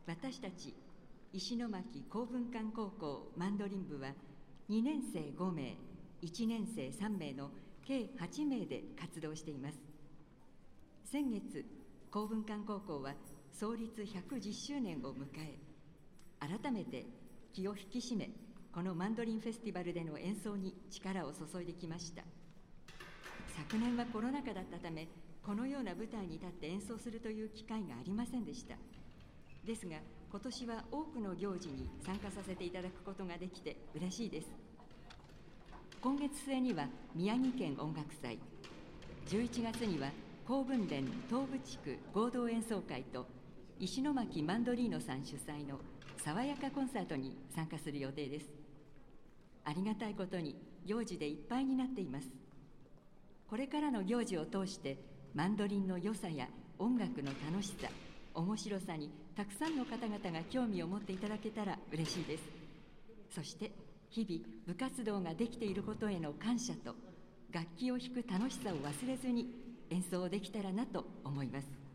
私たち石巻公文館高校マンドリン部は2年生5名、1年生3名の計8名で活動しています。先月、公文館高校は創立110周年を迎え、改めて気を引き締め、このマンドリンフェスティバルでの演奏に力を注いできました。昨年はコロナ禍だったため、このような舞台に立って演奏するという機会がありませんでした。ですが、今年は多くの行事に参加させていただくことができて嬉しいです。今月末には宮城県音楽祭、11月には公文連東部地区合同演奏会と石巻マンドリーノさん主催の爽やかコンサートに参加する予定です。ありがたいことに行事でいっぱいになっています。これからの行事を通してマンドリンの良さや音楽の楽しさ、面白さにたくさんの方々が興味を持っていただけたら嬉しいです。そして日々部活動ができていることへの感謝と楽器を弾く楽しさを忘れずに演奏できたらなと思います。